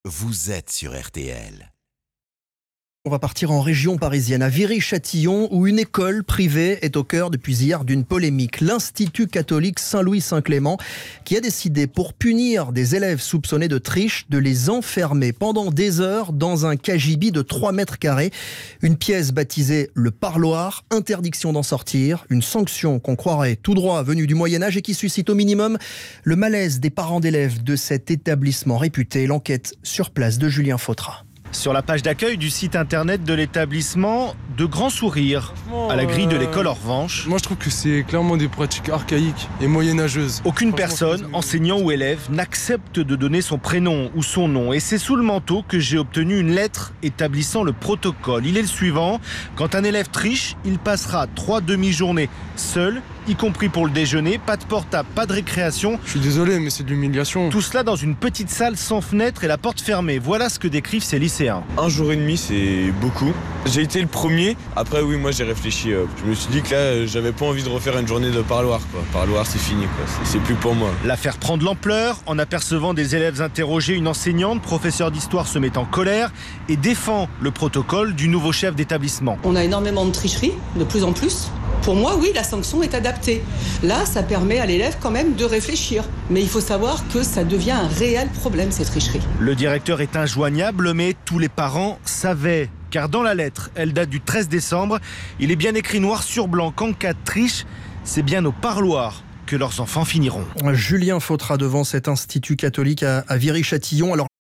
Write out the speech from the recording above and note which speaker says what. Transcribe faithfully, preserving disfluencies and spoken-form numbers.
Speaker 1: vous êtes sur R T L.
Speaker 2: On va partir en région parisienne, à Viry-Châtillon, où une école privée est au cœur depuis hier d'une polémique. L'Institut catholique Saint-Louis-Saint-Clément, qui a décidé, pour punir des élèves soupçonnés de triche, de les enfermer pendant des heures dans un cagibi de trois mètres carrés. Une pièce baptisée le parloir, interdiction d'en sortir, une sanction qu'on croirait tout droit venue du Moyen-Âge et qui suscite au minimum le malaise des parents d'élèves de cet établissement réputé. L'enquête sur place de Julien Fautra.
Speaker 3: Sur la page d'accueil du site internet de l'établissement, de grands sourires. À la grille de l'école, en revanche,
Speaker 4: moi je trouve que c'est clairement des pratiques archaïques et moyenâgeuses.
Speaker 3: Aucune personne, enseignant ou élève, n'accepte de donner son prénom ou son nom. Et c'est sous le manteau que j'ai obtenu une lettre établissant le protocole. Il est le suivant: quand un élève triche, il passera trois demi-journées seul, y compris pour le déjeuner, pas de portable, pas de récréation.
Speaker 4: Je suis désolé, mais c'est de l'humiliation.
Speaker 3: Tout cela dans une petite salle sans fenêtre et la porte fermée. Voilà ce que décrivent ces lycéens.
Speaker 5: Un jour et demi, c'est beaucoup. J'ai été le premier. Après, oui, moi j'ai réfléchi. Je me suis dit que là, j'avais pas envie de refaire une journée de parloir, quoi. Parloir, c'est fini, quoi. C'est, c'est plus pour moi.
Speaker 3: L'affaire prend de l'ampleur. En apercevant des élèves interrogés, une enseignante, professeure d'histoire, se met en colère et défend le protocole du nouveau chef d'établissement.
Speaker 6: On a énormément de tricheries, de plus en plus. Pour moi, oui, la sanction est adaptée. Là, ça permet à l'élève quand même de réfléchir. Mais il faut savoir que ça devient un réel problème, ces tricheries.
Speaker 3: Le directeur est injoignable, mais tous les parents savaient. Car dans la lettre, elle date du treize décembre, il est bien écrit noir sur blanc qu'en cas de triche, c'est bien au parloir que leurs enfants finiront.
Speaker 2: Julien Fautra devant cet institut catholique à, à Viry-Châtillon. Alors,